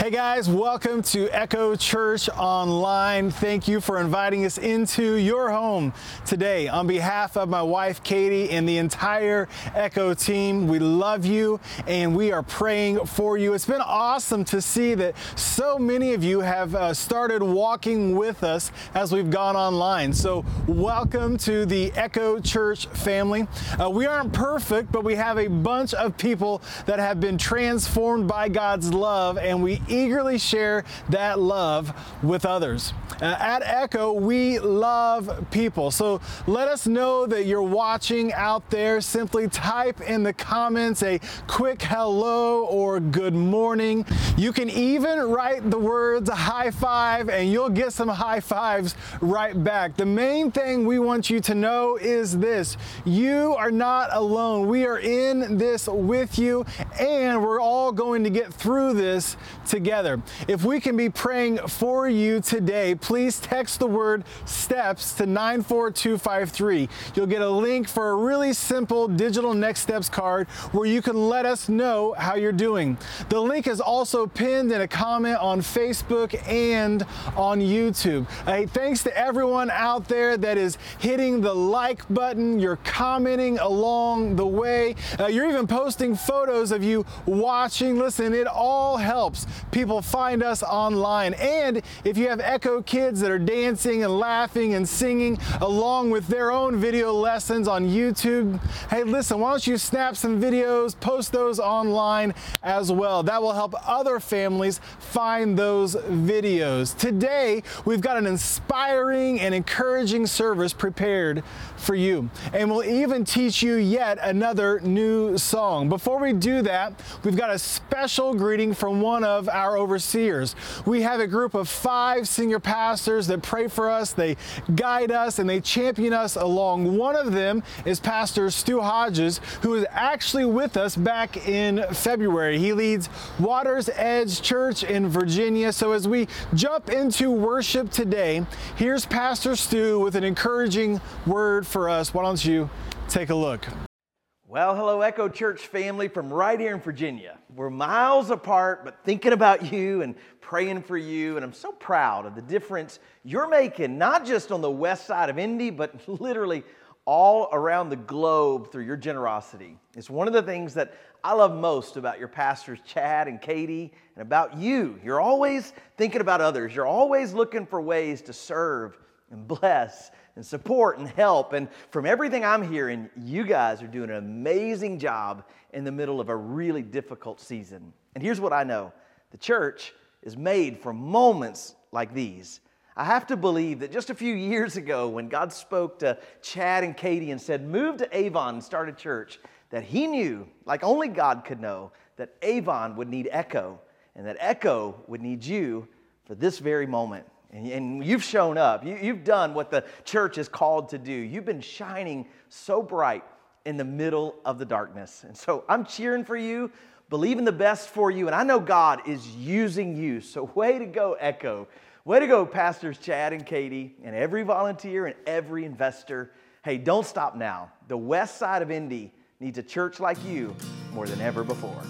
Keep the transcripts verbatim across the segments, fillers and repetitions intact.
Hey guys, welcome to Echo Church Online. Thank you for inviting us into your home today. On behalf of my wife, Katie, and the entire Echo team, we love you and we are praying for you. It's been awesome to see that so many of you have uh, started walking with us as we've gone online. So welcome to the Echo Church family. Uh, we aren't perfect, but we have a bunch of people that have been transformed by God's love, and we eagerly share that love with others. Uh, at Echo, we love people. So let us know that you're watching out there. Simply type in the comments a quick hello or good morning. You can even write the words high five and you'll get some high fives right back. The main thing we want you to know is this: you are not alone. We are in this with you, and we're all going to get through this together. If we can be praying for you today, please text the word STEPS to nine four two five three. You'll get a link for a really simple digital Next Steps card where you can let us know how you're doing. The link is also pinned in a comment on Facebook and on YouTube. Hey, thanks to everyone out there that is hitting the like button. You're commenting along the way. Uh, you're even posting photos of you watching. Listen, it all helps people find us online. And if you have Echo kids that are dancing and laughing and singing along with their own video lessons on YouTube, hey, listen, why don't you snap some videos, post those online as well. That will help other families find those videos. Today, we've got an inspiring and encouraging service prepared for you. And we'll even teach you yet another new song. Before we do that, we've got a special greeting from one of our overseers. We have a group of five senior pastors that pray for us, they guide us, and they champion us along. One of them is Pastor Stu Hodges, who is actually with us back in February. He leads Water's Edge Church in Virginia. So as we jump into worship today, here's Pastor Stu with an encouraging word for us. Why don't you take a look? Well, hello, Echo Church family from right here in Virginia. We're miles apart, but thinking about you and praying for you, and I'm so proud of the difference you're making, not just on the west side of Indy, but literally all around the globe through your generosity. It's one of the things that I love most about your pastors, Chad and Katie, and about you. You're always thinking about others. You're always looking for ways to serve and bless and support and help. And from everything I'm hearing, you guys are doing an amazing job in the middle of a really difficult season. And here's what I know. The church is made for moments like these. I have to believe that just a few years ago when God spoke to Chad and Katie and said, move to Avon and start a church, that he knew, like only God could know, that Avon would need Echo and that Echo would need you for this very moment. And, and you've shown up. You, you've done what the church is called to do. You've been shining so bright in the middle of the darkness. And so I'm cheering for you, believing the best for you, and I know God is using you. So way to go, Echo. Way to go, Pastors Chad and Katie, and every volunteer and every investor. Hey, don't stop now. The west side of Indy needs a church like you more than ever before.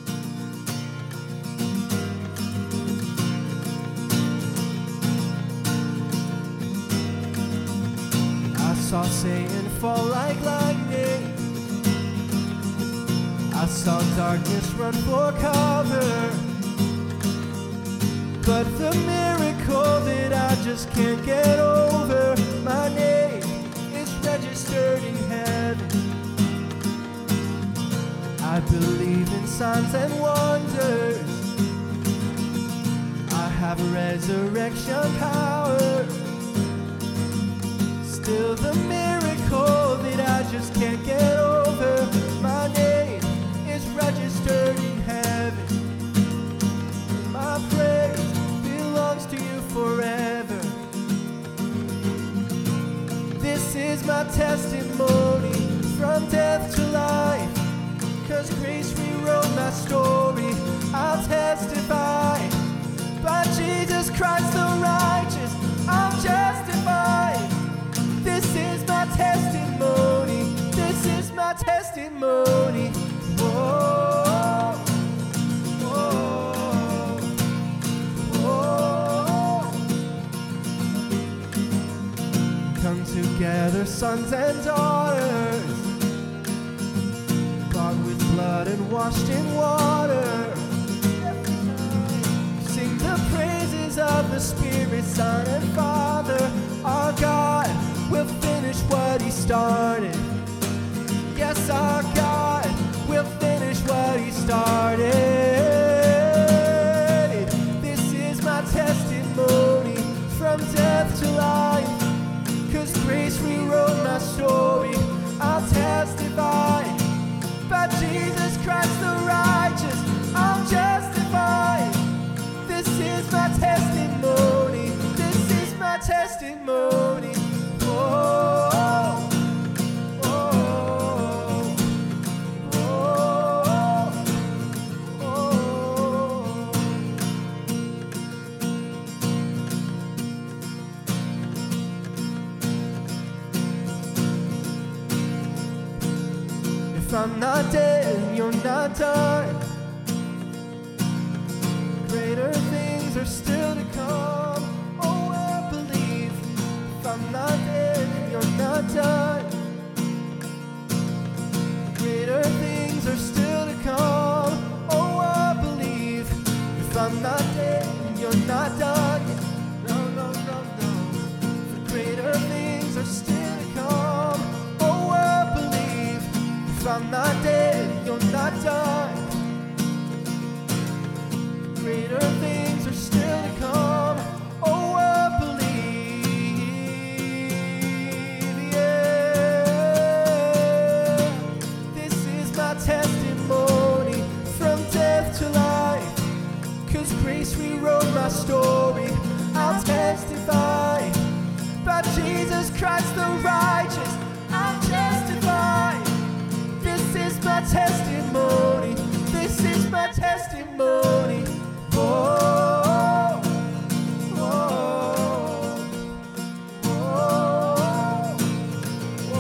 I saw Satan fall like lightning. I saw darkness run for cover. But the miracle that I just can't get over, my name is registered in heaven. I believe in signs and wonders. I have resurrection power. Still the miracle that I just can't get over, my name is registered in heaven. My praise belongs to you forever. This is my testimony from death to life, 'cause grace rewrote my story. I'll testify by Jesus Christ the righteous, I'm justified. This is my testimony. This is my testimony. Whoa, whoa. come together, sons and daughters, bought with blood and washed in water. Sing the praises of the Spirit, Son, and Father. Our God will finish what He started. Yes, our God will finish what He started. This is my testimony from death to life, 'cause grace rewrote my story. I'll testify about Jesus Christ the righteous. I'm justified. This is my testimony. This is my testimony. Oh, oh, oh, oh, oh. If I'm not dead, you're not done. Greater things are still to come. Oh, I believe. If I'm not dead, you're not done. Greater things are still to come. Oh, I believe. If I'm not dead, you're not done. No, no, no, no. For greater things are still to come. Oh, I believe. If I'm not dead, you're not done. Greater things are still to come. Oh, I believe, yeah. This is my testimony from death to life, 'cause grace rewrote my story. I'll testify about Jesus Christ the righteous. I'm justified. This is my testimony. This is my testimony. Oh, oh, oh, oh,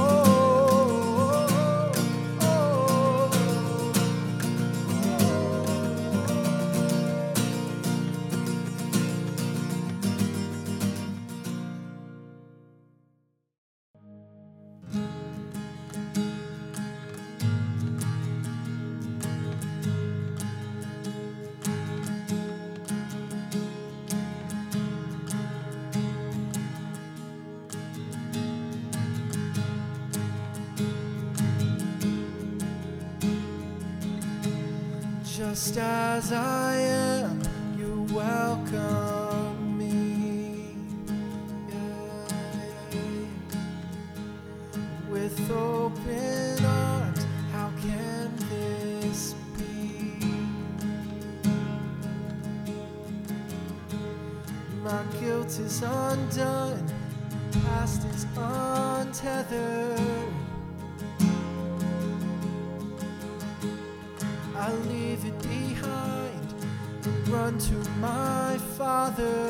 just as I am, you welcome me. Yeah, yeah. With open arms, how can this be? My guilt is undone, past is untethered. I leave it behind and run to my Father.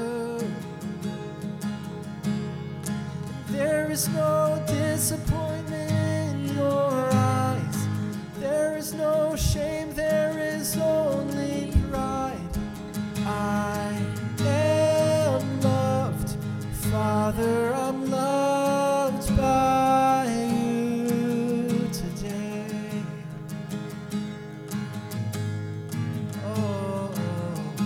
There is no disappointment in your eyes. There is no shame, there is only pride. I am loved, Father, I'm loved by you today. Oh, oh,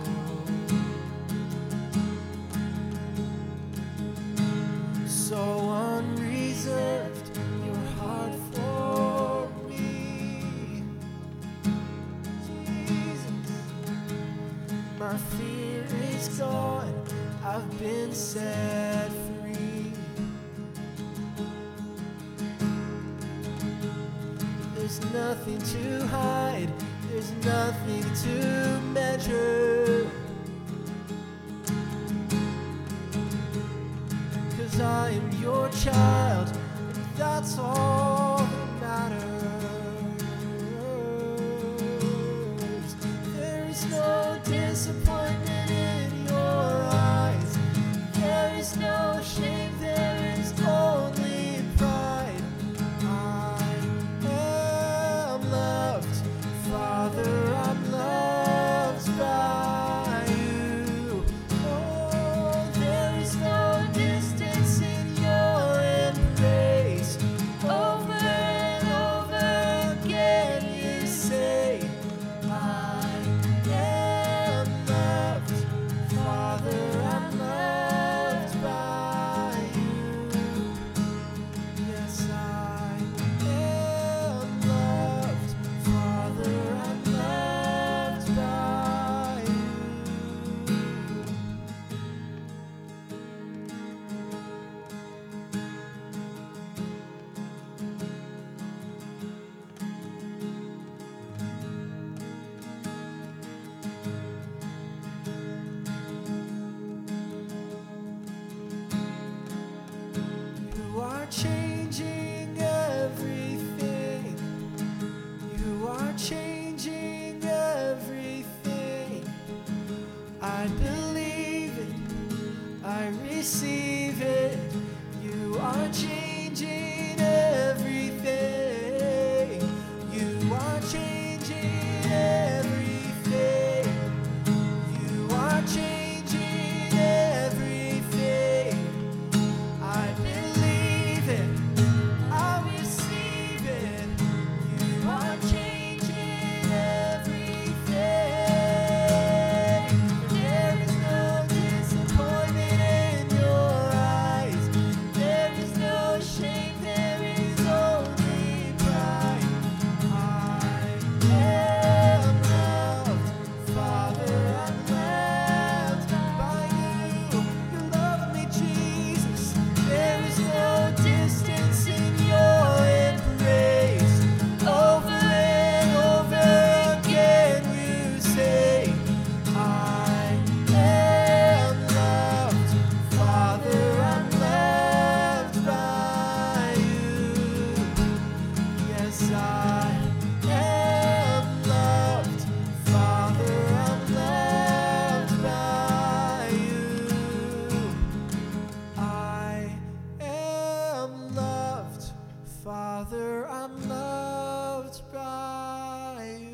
oh. So unreserved, your heart for me, Jesus. My fear is gone, I've been set free. There's nothing to hide, there's nothing to measure. 'Cause I am your child, and that's all that matters. There is no disappointment in your eyes. There is no shame, there is only pride. I am loved, Father, I'm loved by you. Oh, there is no distance in your believe it. You are changing everything. You are changing everything. You are changing everything. I believe it. I receive it. You are changing everything. There is no disappointment in your eyes. There is no shame. There is only pride. I am loved, Father. I'm loved by you. You love me, Jesus. There is no distance in your embrace. Over and over again you say, I am loved, Father. I'm loved by you. Yes, I am loved, Father. I'm loved by you. I am loved, Father. I'm loved by you.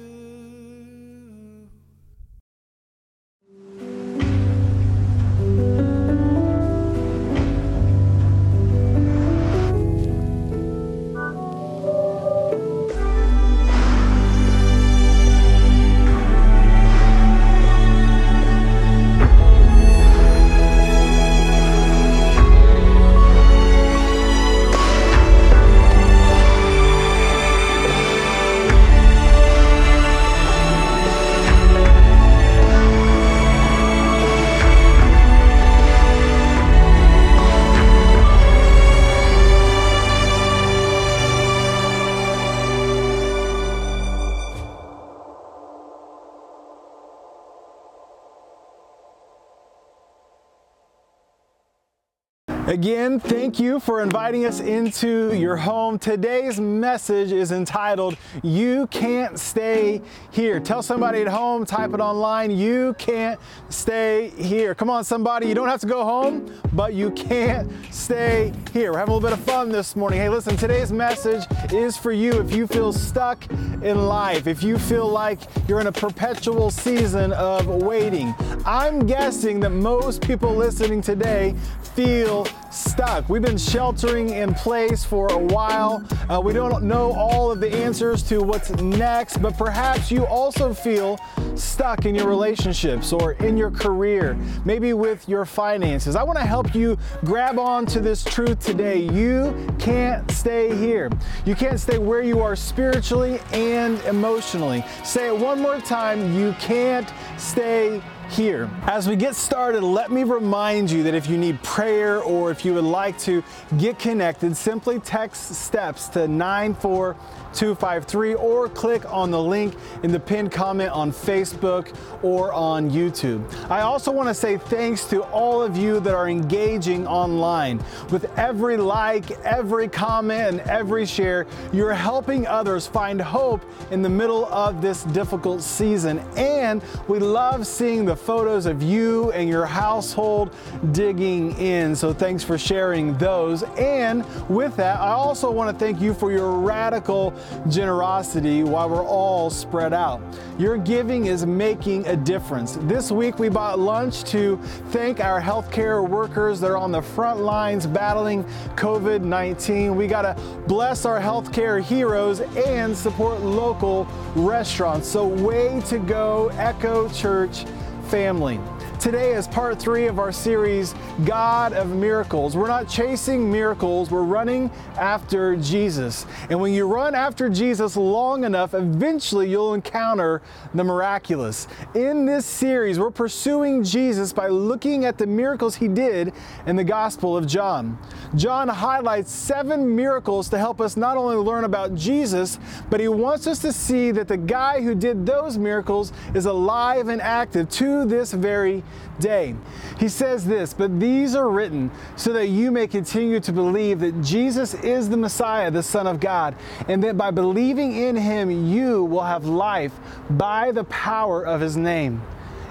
Again, thank you for inviting us into your home. Today's message is entitled, You Can't Stay Here. Tell somebody at home, type it online, you can't stay here. Come on, somebody, you don't have to go home, but you can't stay here. We're having a little bit of fun this morning. Hey, listen, today's message is for you if you feel stuck in life, if you feel like you're in a perpetual season of waiting. I'm guessing that most people listening today feel stuck. We've been sheltering in place for a while. Uh, we don't know all of the answers to what's next, but perhaps you also feel stuck in your relationships or in your career, maybe with your finances. I want to help you grab on to this truth today. You can't stay here. You can't stay where you are spiritually and emotionally. Say it one more time. You can't stay here. As we get started, let me remind you that if you need prayer or if you would like to get connected, simply text STEPS to nine four two five three or click on the link in the pinned comment on Facebook or on YouTube. I also want to say thanks to all of you that are engaging online. With every like, every comment, and every share, you're helping others find hope in the middle of this difficult season. And we love seeing the photos of you and your household digging in. So thanks for sharing those. And with that, I also want to thank you for your radical generosity while we're all spread out. Your giving is making a difference. This week we bought lunch to thank our healthcare workers that are on the front lines battling COVID nineteen. We got to bless our healthcare heroes and support local restaurants. So way to go, Echo Church family. Today is part three of our series, God of Miracles. We're not chasing miracles, we're running after Jesus. And when you run after Jesus long enough, eventually you'll encounter the miraculous. In this series, we're pursuing Jesus by looking at the miracles he did in the Gospel of John. John highlights seven miracles to help us not only learn about Jesus, but he wants us to see that the guy who did those miracles is alive and active to this very day. He says this, but these are written so that you may continue to believe that Jesus is the Messiah, the Son of God, and that by believing in him, you will have life by the power of his name.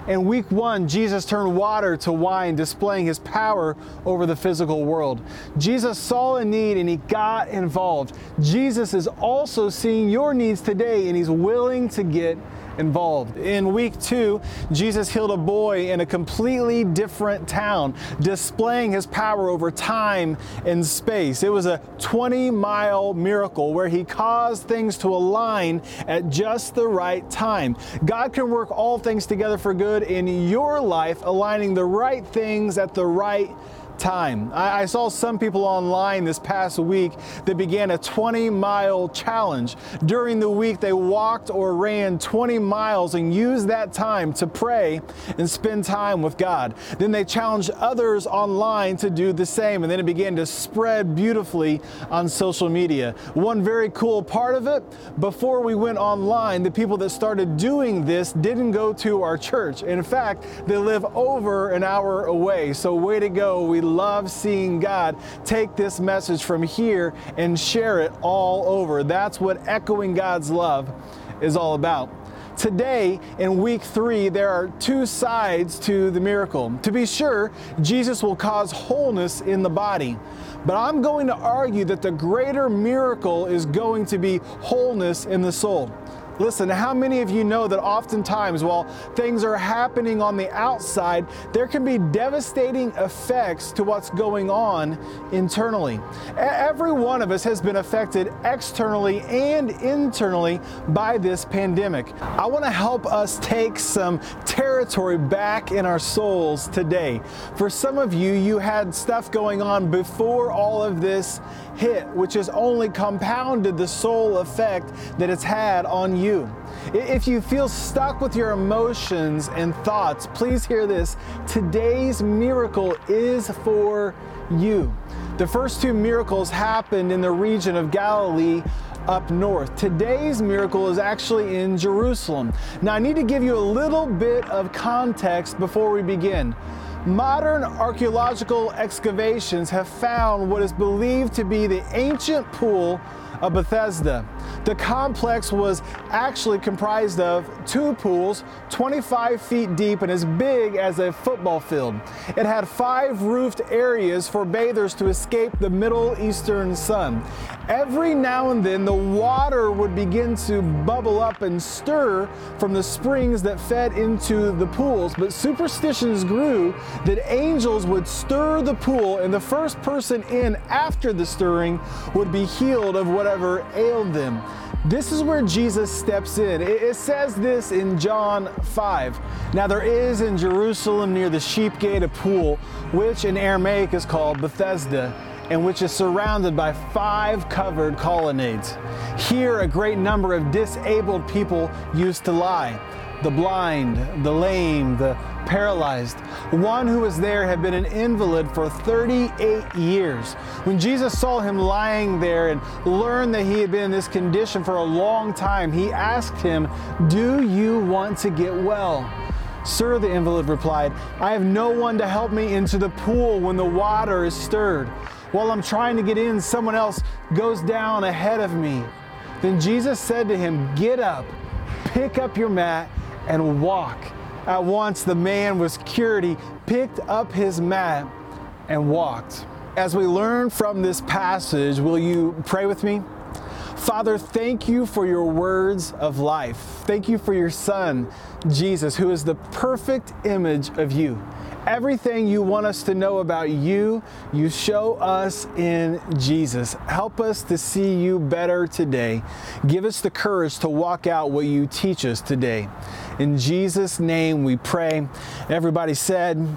In week one, Jesus turned water to wine, displaying his power over the physical world. Jesus saw a need and he got involved. Jesus is also seeing your needs today and he's willing to get involved. In week two, Jesus healed a boy in a completely different town, displaying his power over time and space. It was a twenty mile miracle where he caused things to align at just the right time. God can work all things together for good in your life, aligning the right things at the right time. I, I saw some people online this past week that began a twenty mile challenge. During the week, they walked or ran twenty miles and used that time to pray and spend time with God. Then they challenged others online to do the same, and then it began to spread beautifully on social media. One very cool part of it, before we went online, the people that started doing this didn't go to our church. In fact, they live over an hour away. So way to go. We love seeing God take this message from here and share it all over. That's what echoing God's love is all about. Today, in week three, there are two sides to the miracle. To be sure, Jesus will cause wholeness in the body. But I'm going to argue that the greater miracle is going to be wholeness in the soul. Listen, how many of you know that oftentimes while things are happening on the outside, there can be devastating effects to what's going on internally? Every one of us has been affected externally and internally by this pandemic. I want to help us take some territory back in our souls today. For some of you, you had stuff going on before all of this hit, which has only compounded the soul effect that it's had on you. If you feel stuck with your emotions and thoughts, please hear this. Today's miracle is for you. The first two miracles happened in the region of Galilee up north. Today's miracle is actually in Jerusalem. Now, I need to give you a little bit of context before we begin. Modern archaeological excavations have found what is believed to be the ancient pool of Bethesda. The complex was actually comprised of two pools, twenty-five feet deep and as big as a football field. It had five roofed areas for bathers to escape the Middle Eastern sun. Every now and then, the water would begin to bubble up and stir from the springs that fed into the pools, but superstitions grew that angels would stir the pool and the first person in after the stirring would be healed of whatever ailed them. This is where Jesus steps in. It says this in John five. Now there is in Jerusalem near the sheep gate a pool, which in Aramaic is called Bethesda, and which is surrounded by five covered colonnades. Here a great number of disabled people used to lie. The blind, the lame, the paralyzed. One who was there had been an invalid for thirty-eight years. When Jesus saw him lying there and learned that he had been in this condition for a long time, he asked him, "Do you want to get well?" "Sir," the invalid replied, "I have no one to help me into the pool when the water is stirred. While I'm trying to get in, someone else goes down ahead of me." Then Jesus said to him, "Get up, pick up your mat, and walk." At once the man was cured. He picked up his mat and walked. As we learn from this passage, will you pray with me? Father, thank you for your words of life. Thank you for your Son, Jesus, who is the perfect image of you. Everything you want us to know about you, you show us in Jesus. Help us to see you better today. Give us the courage to walk out what you teach us today. In Jesus' name we pray. Everybody said,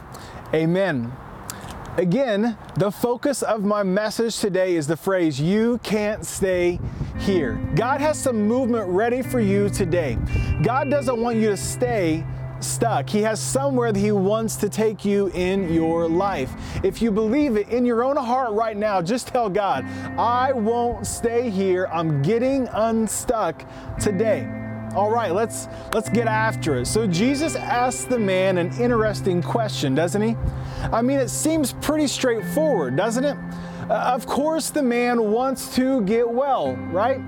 amen. Again, the focus of my message today is the phrase, "You can't stay here." God has some movement ready for you today. God doesn't want you to stay stuck. He has somewhere that He wants to take you in your life. If you believe it in your own heart right now, just tell God, "I won't stay here. I'm getting unstuck today." All right, let's let's get after it. So Jesus asked the man an interesting question, doesn't he? I mean, it seems pretty straightforward, doesn't it? Uh, of course the man wants to get well, right?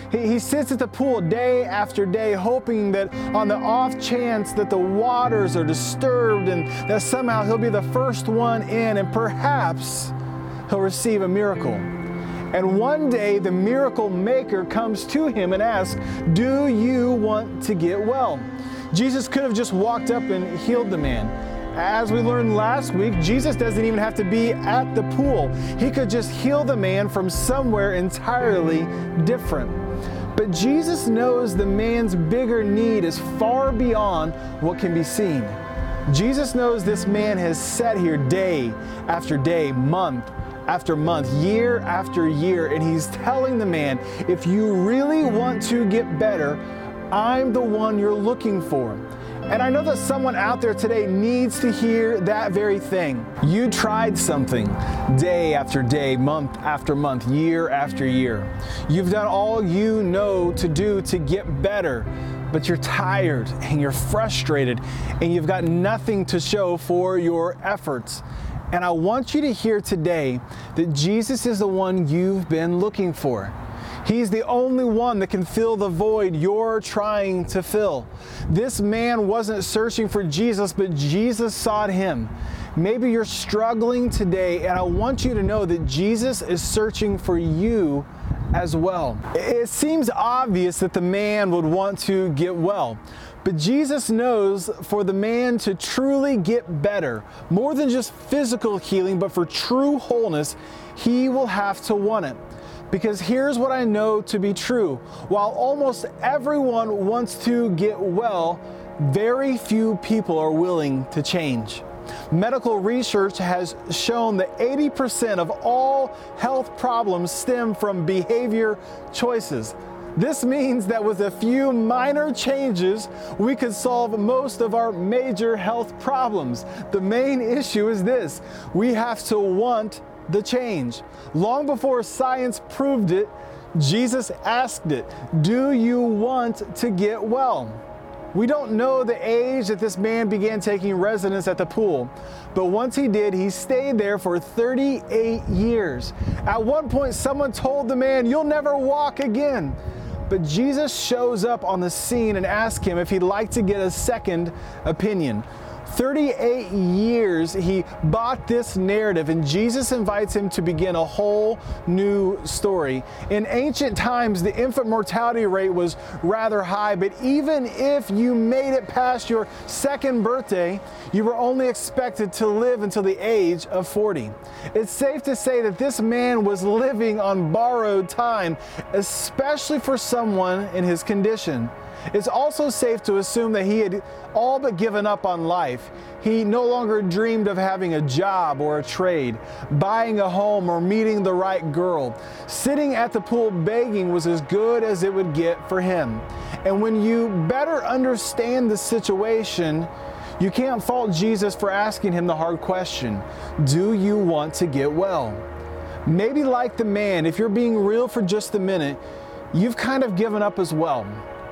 He, he sits at the pool day after day, hoping that on the off chance that the waters are disturbed and that somehow he'll be the first one in, and perhaps he'll receive a miracle. And one day the miracle maker comes to him and asks, "Do you want to get well?" Jesus could have just walked up and healed the man. As we learned last week, Jesus doesn't even have to be at the pool. He could just heal the man from somewhere entirely different. But Jesus knows the man's bigger need is far beyond what can be seen. Jesus knows this man has sat here day after day, month after month, year after year, and he's telling the man, if you really want to get better, I'm the one you're looking for. And I know that someone out there today needs to hear that very thing. You tried something day after day, month after month, year after year. You've done all you know to do to get better, but you're tired and you're frustrated and you've got nothing to show for your efforts. And I want you to hear today that Jesus is the one you've been looking for. He's the only one that can fill the void you're trying to fill. This man wasn't searching for Jesus, but Jesus sought him. Maybe you're struggling today, and I want you to know that Jesus is searching for you as well. It seems obvious that the man would want to get well, but Jesus knows for the man to truly get better, more than just physical healing, but for true wholeness, he will have to want it. Because here's what I know to be true. While almost everyone wants to get well, very few people are willing to change. Medical research has shown that eighty percent of all health problems stem from behavior choices. This means that with a few minor changes, we could solve most of our major health problems. The main issue is this: we have to want the change. Long before science proved it, Jesus asked it, "Do you want to get well?" We don't know the age that this man began taking residence at the pool, but once he did, he stayed there for thirty-eight years. At one point, someone told the man, "You'll never walk again." But Jesus shows up on the scene and asks him if he'd like to get a second opinion. thirty-eight years he bought this narrative, and Jesus invites him to begin a whole new story. In ancient times, the infant mortality rate was rather high, but even if you made it past your second birthday, you were only expected to live until the age of forty. It's safe to say that this man was living on borrowed time, especially for someone in his condition. It's also safe to assume that he had all but given up on life. He no longer dreamed of having a job or a trade, buying a home or meeting the right girl. Sitting at the pool begging was as good as it would get for him. And when you better understand the situation, you can't fault Jesus for asking him the hard question: do you want to get well? Maybe like the man, if you're being real for just a minute, you've kind of given up as well.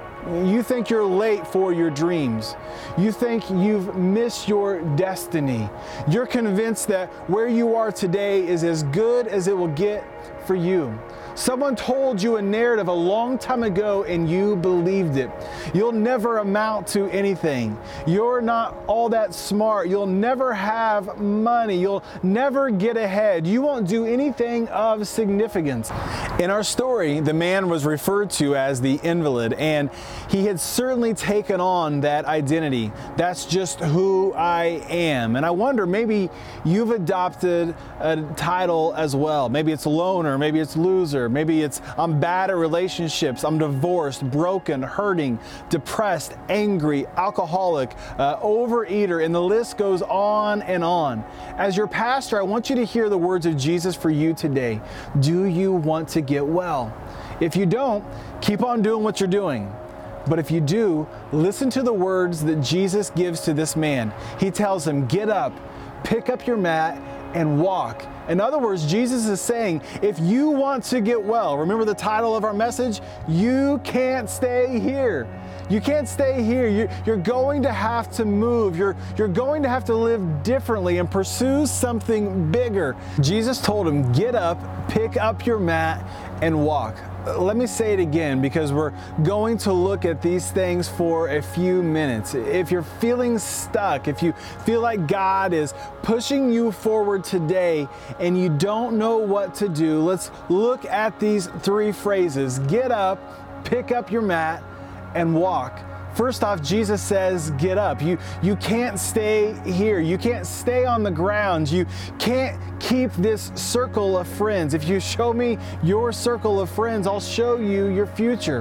You think you're late for your dreams. You think you've missed your destiny. You're convinced that where you are today is as good as it will get for you. Someone told you a narrative a long time ago and you believed it. You'll never amount to anything. You're not all that smart. You'll never have money. You'll never get ahead. You won't do anything of significance. In our story, the man was referred to as the invalid, and he had certainly taken on that identity. That's just who I am. And I wonder, maybe you've adopted a title as well. Maybe it's loner, maybe it's loser. Maybe it's I'm bad at relationships, I'm divorced, broken, hurting, depressed, angry, alcoholic, uh, overeater, and the list goes on and on. As your pastor, I want you to hear the words of Jesus for you today. Do you want to get well? If you don't, keep on doing what you're doing. But if you do, listen to the words that Jesus gives to this man. He tells him, get up, pick up your mat, and walk. In other words, Jesus is saying, if you want to get well, remember the title of our message? You can't stay here. You can't stay here. You're, you're going to have to move. You're, you're going to have to live differently and pursue something bigger. Jesus told him, get up, pick up your mat, and walk. let me say it again because we're going to look at these things for a few minutes. If you're feeling stuck, if you feel like God is pushing you forward today and you don't know what to do, let's look at these three phrases. Get up, pick up your mat, and walk. First off, Jesus says, get up. You, you can't stay here. You can't stay on the ground. You can't keep this circle of friends. If you show me your circle of friends, I'll show you your future.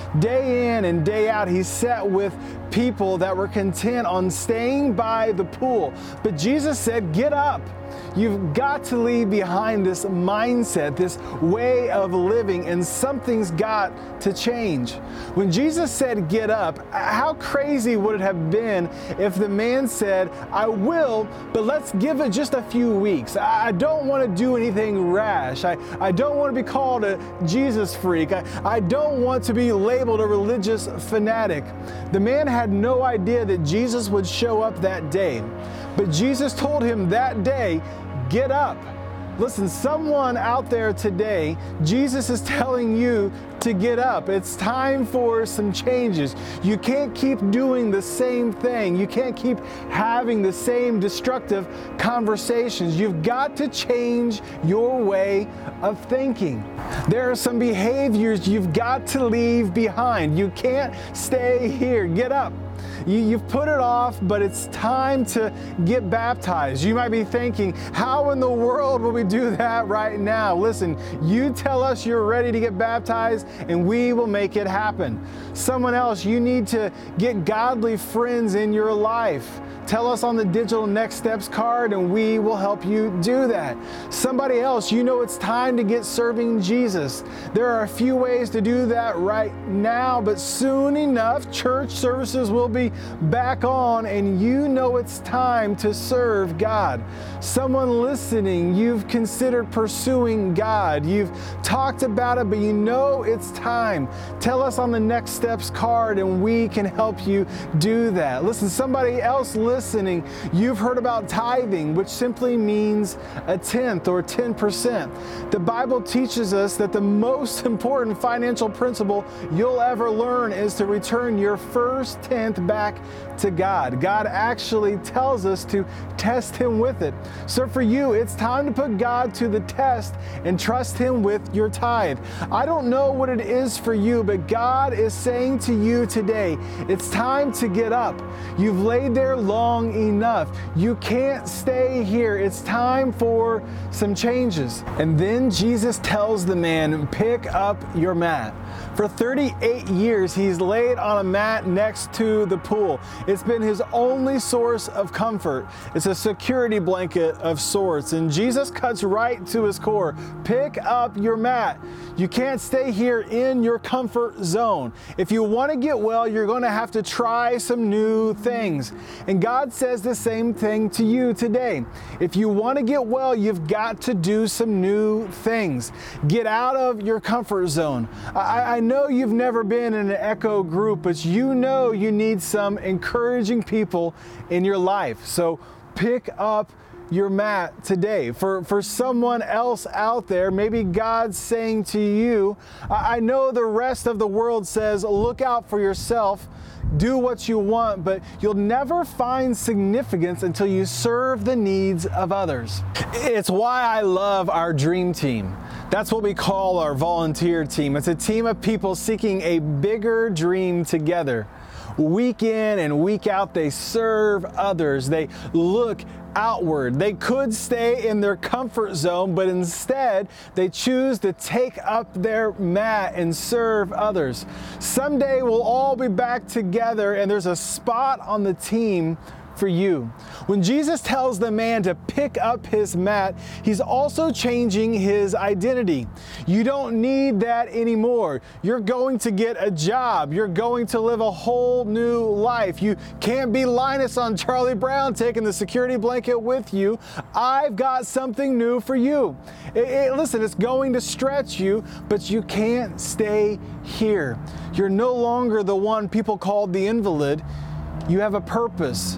Day in and day out, he sat with people that were content on staying by the pool. But Jesus said, get up. You've got to leave behind this mindset, this way of living, and something's got to change. When Jesus said, get up, how crazy would it have been if the man said, I will, but let's give it just a few weeks. I don't want to do anything rash. I, I don't want to be called a Jesus freak. I, I don't want to be labeled a religious fanatic. The man had no idea that Jesus would show up that day. But Jesus told him that day, get up. Listen, someone out there today, Jesus is telling you to get up. It's time for some changes. You can't keep doing the same thing. You can't keep having the same destructive conversations. You've got to change your way of thinking. There are some behaviors you've got to leave behind. You can't stay here. Get up. You, you've put it off, but it's time to get baptized. You might be thinking, how in the world will we do that right now? Listen, you tell us you're ready to get baptized and we will make it happen. Someone else, you need to get godly friends in your life. Tell us on the digital Next Steps card and we will help you do that. Somebody else, you know it's time to get serving Jesus. There are a few ways to do that right now, but soon enough, church services will be back on and you know it's time to serve God. Someone listening, you've considered pursuing God. You've talked about it, but you know it's time. Tell us on the Next Steps card and we can help you do that. Listen, somebody else listening, you've heard about tithing, which simply means a tenth or ten percent. The Bible teaches us that the most important financial principle you'll ever learn is to return your first tenth back to God. God actually tells us to test Him with it. So for you, it's time to put God to the test and trust Him with your tithe. I don't know what it is for you, but God is saying to you today, it's time to get up. You've laid there long enough. You can't stay here. It's time for some changes. And then Jesus tells the man, pick up your mat. For thirty-eight years, he's laid on a mat next to the pool. It's been his only source of comfort. It's a security blanket of sorts. And Jesus cuts right to his core. Pick up your mat. You can't stay here in your comfort zone. If you want to get well, you're going to have to try some new things. And God says the same thing to you today. If you want to get well, you've got to do some new things. Get out of your comfort zone. I, I know you've never been in an Echo group, but you know you need some encouraging people in your life. So pick up your mat today. For, for someone else out there, maybe God's saying to you, I, I know the rest of the world says, look out for yourself, do what you want, but you'll never find significance until you serve the needs of others. It's why I love our dream team. That's what we call our volunteer team. It's a team of people seeking a bigger dream together. Week in and week out, they serve others. They look outward. They could stay in their comfort zone, but instead they choose to take up their mat and serve others. Someday we'll all be back together and there's a spot on the team for you. When Jesus tells the man to pick up his mat, he's also changing his identity. You don't need that anymore. You're going to get a job. You're going to live a whole new life. You can't be Linus on Charlie Brown taking the security blanket with you. I've got something new for you. It, it, listen, it's going to stretch you, but you can't stay here. You're no longer the one people called the invalid. You have a purpose.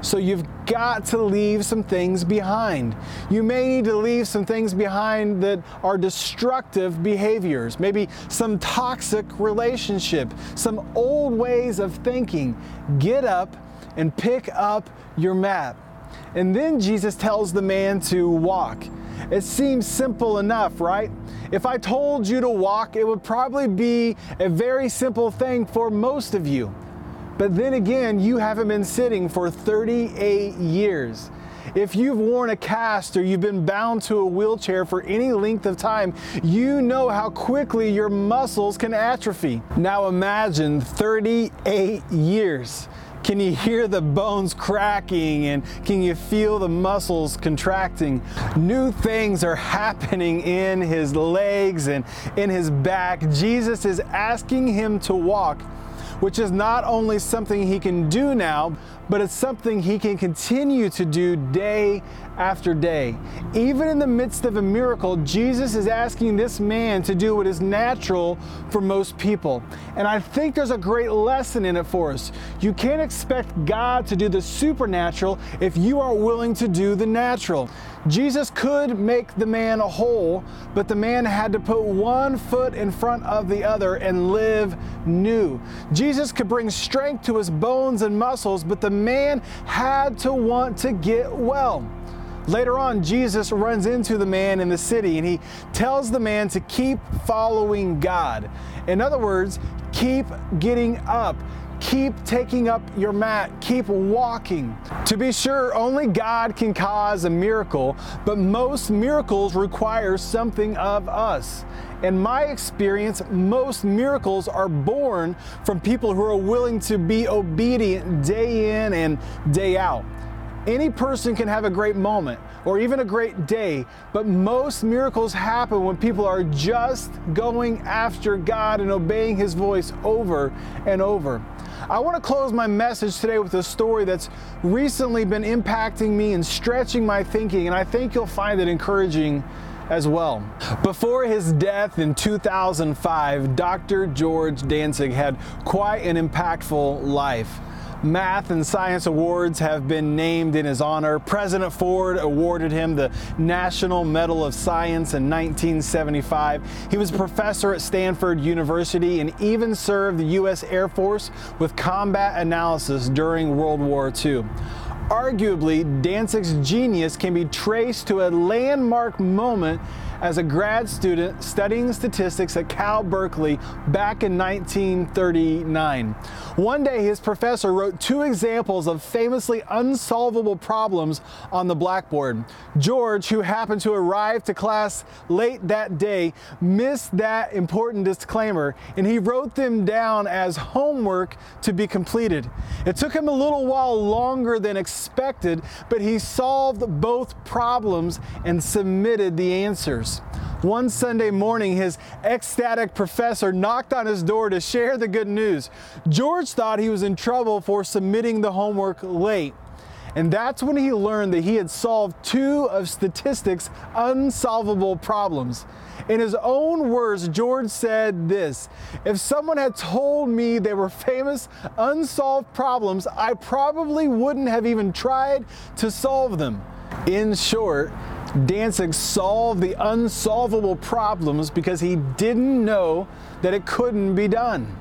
So you've got to leave some things behind. You may need to leave some things behind that are destructive behaviors, maybe some toxic relationship, some old ways of thinking. Get up and pick up your mat. And then Jesus tells the man to walk. It seems simple enough, right? If I told you to walk, it would probably be a very simple thing for most of you. But then again, you haven't been sitting for thirty-eight years. If you've worn a cast or you've been bound to a wheelchair for any length of time, you know how quickly your muscles can atrophy. Now imagine thirty-eight years. Can you hear the bones cracking and can you feel the muscles contracting? New things are happening in his legs and in his back. Jesus is asking him to walk, which is not only something he can do now, but it's something he can continue to do day after day. Even in the midst of a miracle, Jesus is asking this man to do what is natural for most people. And I think there's a great lesson in it for us. You can't expect God to do the supernatural if you aren't willing to do the natural. Jesus could make the man whole, but the man had to put one foot in front of the other and live new. Jesus could bring strength to his bones and muscles, but the man had to want to get well. Later on, Jesus runs into the man in the city and he tells the man to keep following God. In other words, keep getting up. Keep taking up your mat. Keep walking. To be sure, only God can cause a miracle, but most miracles require something of us. In my experience, most miracles are born from people who are willing to be obedient day in and day out. Any person can have a great moment or even a great day, but most miracles happen when people are just going after God and obeying His voice over and over. I want to close my message today with a story that's recently been impacting me and stretching my thinking, and I think you'll find it encouraging as well. Before his death in two thousand five, Doctor George Dantzig had quite an impactful life. Math and science awards have been named in his honor. President Ford awarded him the National Medal of Science in nineteen seventy-five. He was a professor at Stanford University and even served the U S Air Force with combat analysis during World War Two. Arguably, Dantzig's genius can be traced to a landmark moment as a grad student studying statistics at Cal Berkeley back in nineteen thirty-nine. One day, his professor wrote two examples of famously unsolvable problems on the blackboard. George, who happened to arrive to class late that day, missed that important disclaimer, and he wrote them down as homework to be completed. It took him a little while longer than expected, but he solved both problems and submitted the answers. One Sunday morning, his ecstatic professor knocked on his door to share the good news. George thought he was in trouble for submitting the homework late. And that's when he learned that he had solved two of statistics' unsolvable problems. In his own words, George said this: "If someone had told me they were famous unsolved problems, I probably wouldn't have even tried to solve them." In short, Dantzig solved the unsolvable problems because he didn't know that it couldn't be done.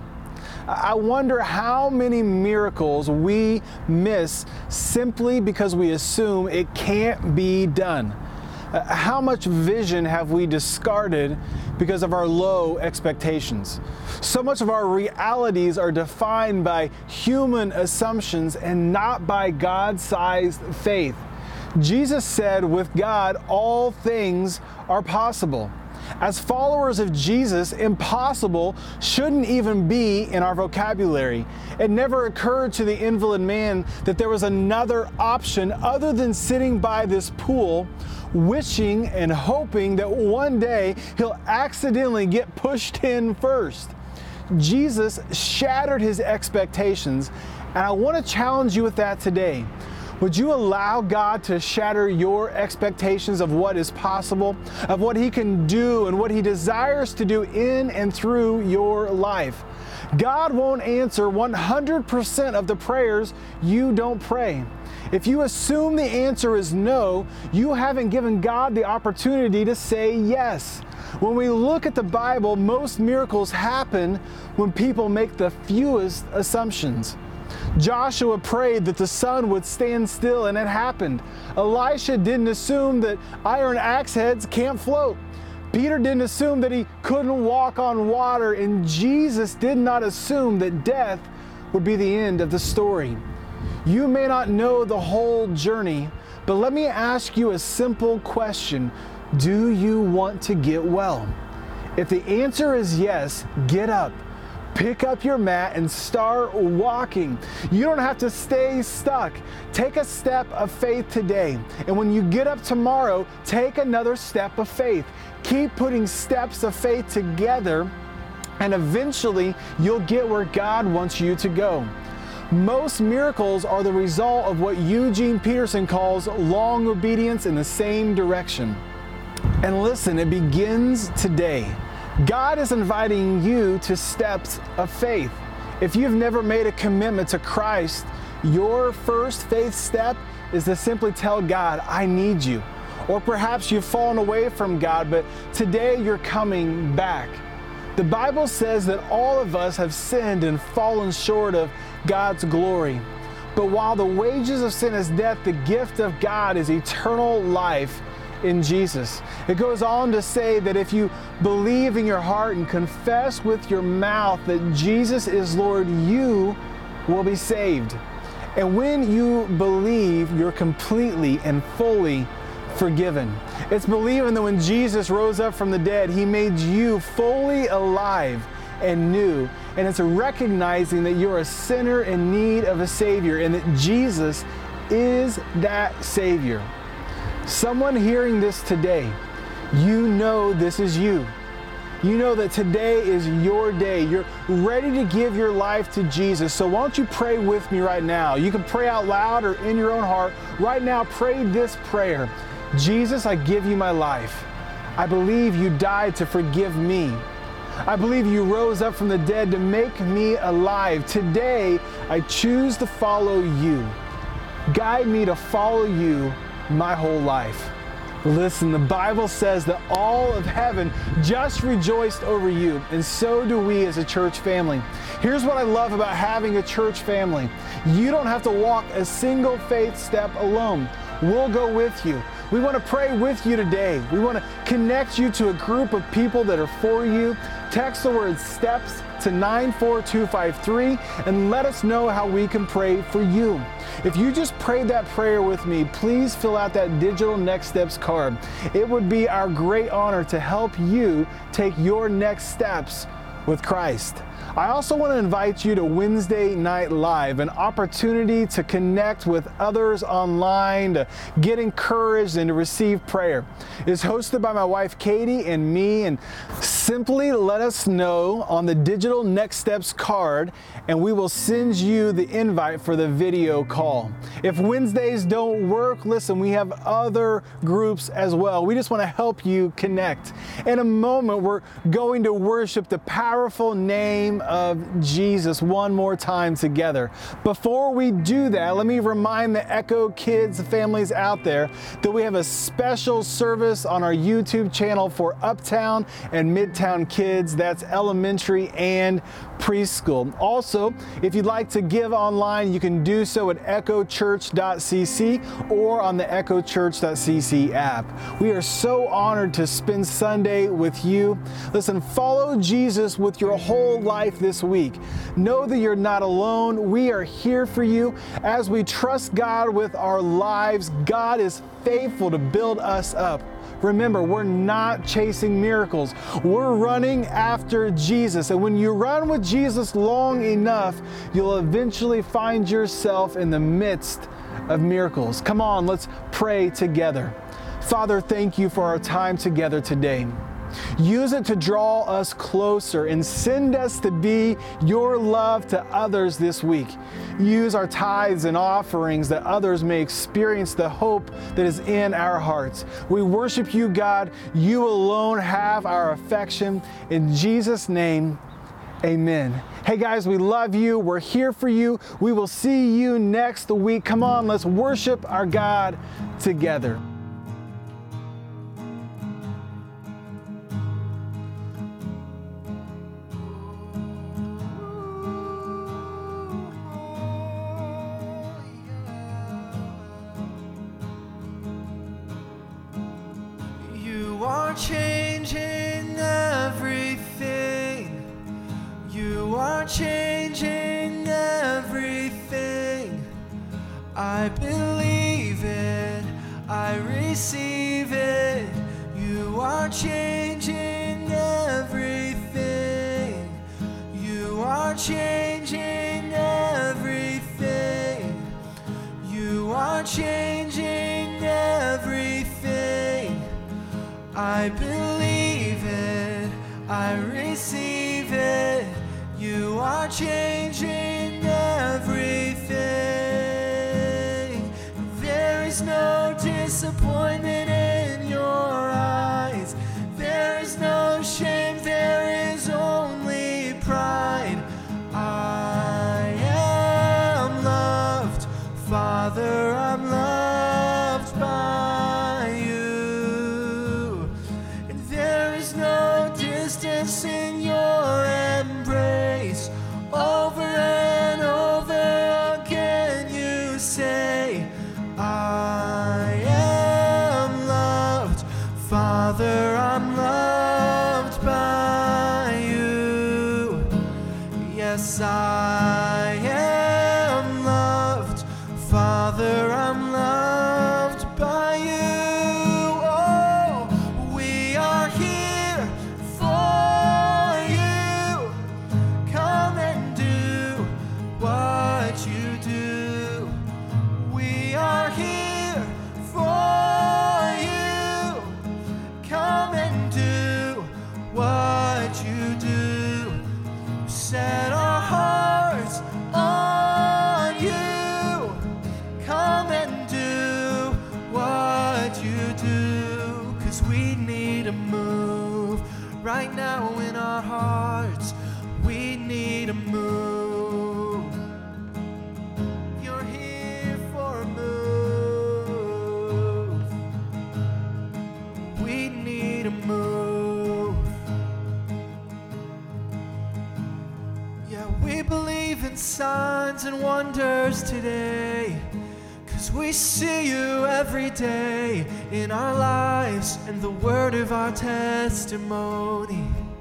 I wonder how many miracles we miss simply because we assume it can't be done. How much vision have we discarded because of our low expectations? So much of our realities are defined by human assumptions and not by God-sized faith. Jesus said, with God, all things are possible. As followers of Jesus, impossible shouldn't even be in our vocabulary. It never occurred to the invalid man that there was another option other than sitting by this pool, wishing and hoping that one day he'll accidentally get pushed in first. Jesus shattered his expectations, and I want to challenge you with that today. Would you allow God to shatter your expectations of what is possible, of what He can do and what He desires to do in and through your life? God won't answer one hundred percent of the prayers you don't pray. If you assume the answer is no, you haven't given God the opportunity to say yes. When we look at the Bible, most miracles happen when people make the fewest assumptions. Joshua prayed that the sun would stand still, and it happened. Elisha didn't assume that iron axe heads can't float. Peter didn't assume that he couldn't walk on water, and Jesus did not assume that death would be the end of the story. You may not know the whole journey, but let me ask you a simple question. Do you want to get well? If the answer is yes, get up. Pick up your mat and start walking. You don't have to stay stuck. Take a step of faith today. And when you get up tomorrow, take another step of faith. Keep putting steps of faith together, and eventually you'll get where God wants you to go. Most miracles are the result of what Eugene Peterson calls long obedience in the same direction. And listen, it begins today. God is inviting you to steps of faith. If you've never made a commitment to Christ, your first faith step is to simply tell God, I need you. Or perhaps you've fallen away from God, but today you're coming back. The Bible says that all of us have sinned and fallen short of God's glory. But while the wages of sin is death, the gift of God is eternal life in Jesus. It goes on to say that if you believe in your heart and confess with your mouth that Jesus is Lord, you will be saved. And when you believe, you're completely and fully forgiven. It's believing that when Jesus rose up from the dead, He made you fully alive and new. And it's recognizing that you're a sinner in need of a Savior and that Jesus is that Savior. Someone hearing this today, you know this is you. You know that today is your day. You're ready to give your life to Jesus. So why don't you pray with me right now? You can pray out loud or in your own heart. Right now, pray this prayer. Jesus, I give you my life. I believe you died to forgive me. I believe you rose up from the dead to make me alive. Today, I choose to follow you. Guide me to follow you my whole life. Listen, the Bible says that all of heaven just rejoiced over you, and so do we as a church family. Here's what I love about having a church family. You don't have to walk a single faith step alone. We'll go with you. We want to pray with you today. We want to connect you to a group of people that are for you. Text the word STEPS to nine four two five three and let us know how we can pray for you. If you just prayed that prayer with me, please fill out that digital Next Steps card. It would be our great honor to help you take your next steps with Christ. I also want to invite you to Wednesday Night Live, an opportunity to connect with others online, to get encouraged and to receive prayer. It's hosted by my wife Katie and me, and simply let us know on the digital Next Steps card and we will send you the invite for the video call. If Wednesdays don't work, listen, we have other groups as well. We just want to help you connect. In a moment, we're going to worship the powerful name of Jesus one more time together. Before we do that, let me remind the Echo Kids families out there that we have a special service on our YouTube channel for Uptown and Midtown kids. That's elementary and preschool. Also, if you'd like to give online, you can do so at echo church dot c c or on the echo church dot c c app. We are so honored to spend Sunday with you. Listen, follow Jesus with your whole life this week. Know that you're not alone. We are here for you. As we trust God with our lives, God is faithful to build us up. Remember, we're not chasing miracles. We're running after Jesus. And when you run with Jesus long enough, you'll eventually find yourself in the midst of miracles. Come on, let's pray together. Father, thank you for our time together today. Use it to draw us closer and send us to be your love to others this week. Use our tithes and offerings that others may experience the hope that is in our hearts. We worship you, God. You alone have our affection. In Jesus' name, Amen. Hey guys, we love you. We're here for you. We will see you next week. Come on, let's worship our God together. You are changing everything. You are changing everything. I believe it. I receive it. You are changing everything. You are changing everything. You are changing everything. I believe it, I receive it. You are changing everything. There is no disappointment in your eyes. There is no shame, there is only pride. I am loved, Father, I'm loved by you. Distance in your embrace. Over and over again you say, I am loved, Father, I'm loved by you. Yes, I am loved, Father, I'm loved by you. Oh, we are here for you. Come and do what you do. We are here for you. Come and do what you do. Set our hearts on you. Come and do what you do. 'Cause we need a move right now in our hearts. We need a move. You're here for a move. We need a move. Yeah, we believe in signs and wonders today. 'Cause we see you every day in our lives and the word of our testimony.